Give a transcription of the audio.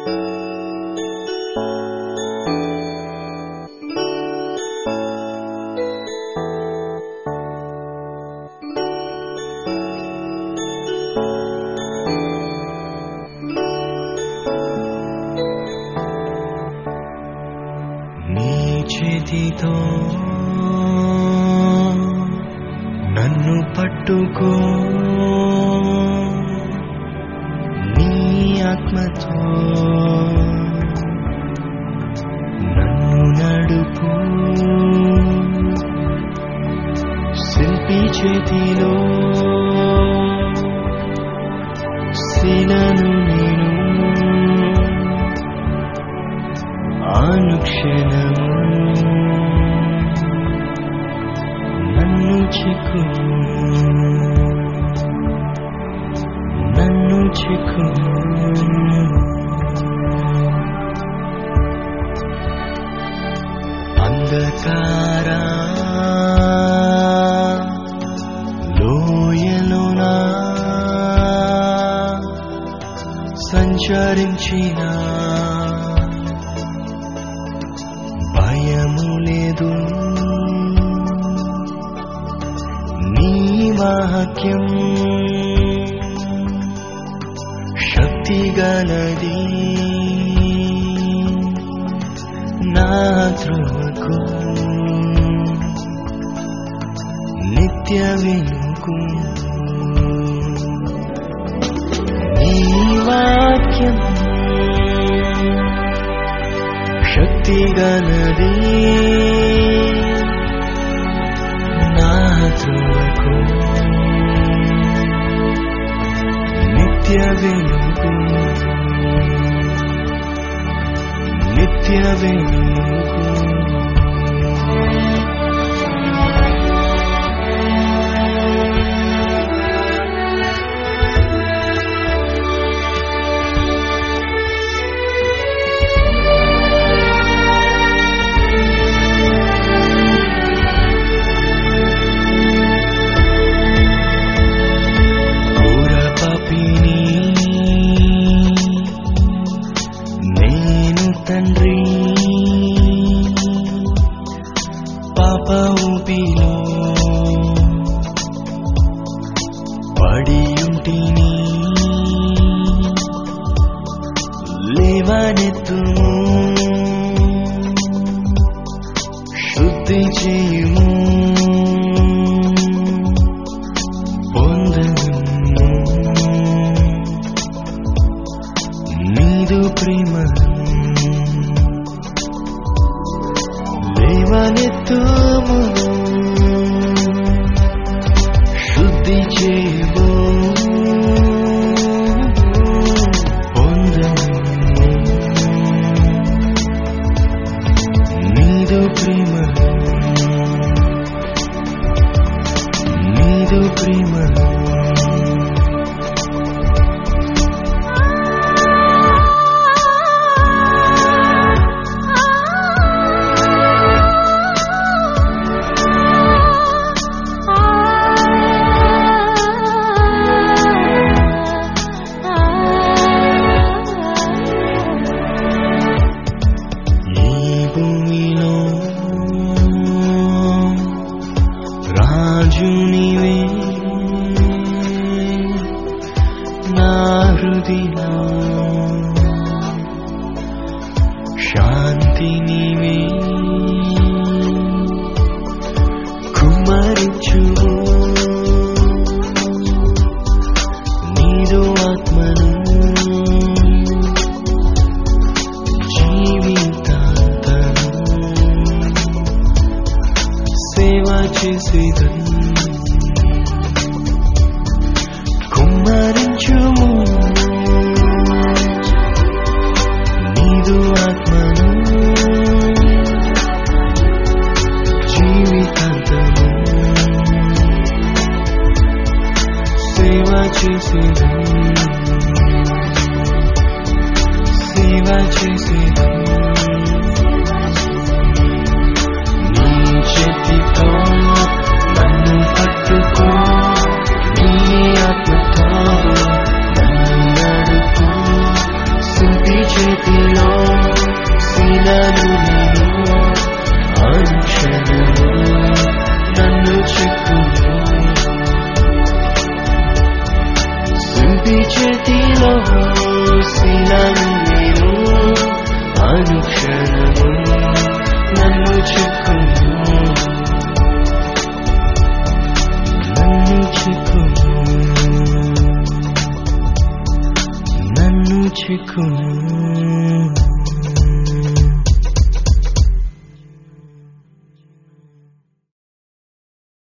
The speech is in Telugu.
చేతితో నన్ను పట్టుకో, నీ ఆత్మతో నన్ను నడుపు. శిల్పి చేతిలో శిలను నేను అనుక్షణము నన్ను చిక్కుము, నన్ను చిక్కుము. అంధకార లోయలోన సంచరించిన భయము లేదు, నీ వాక్యం శక్తిగలది, నా త్రోవకు నిత్య వెలుగు. నీ వాక్యం శక్తిగలది, నా త్రోవకు నిత్య వెలుగు, నిత్య వెలుగు. తండ్రి పాప ఊపిలో పడియుంటిని, లేవనెత్తుము, శుద్ధి చేయుము, పొందను నీదు ప్రేమను. లేవనెత్తుము, శుద్ధి చేయబో, పొందను నీదు ప్రేమను, నీదు ప్రేమను. రాజు నీవే, నా హృదయలో శాంతి నీవే, కుమ్మరించుము నీదు ఆత్మను, జీవితాంతము సేవ చేసేదను. కుమ్మరించుము నీదు ఆత్మను, జీవితాంతము సేవ చేసేదను, సేవ చేసేదను. నీ చేతితో నన్ను పట్టుకో, నీ ఆత్మతో నన్ను నడుపు. శిల్పి చేతిలో శిలను నేను అనుక్షణము నన్ను చిక్కును శిల్పి చేతిలో శిలను నేను అనుక్షణము నన్ను చిక్కును నన్ను చిక్కును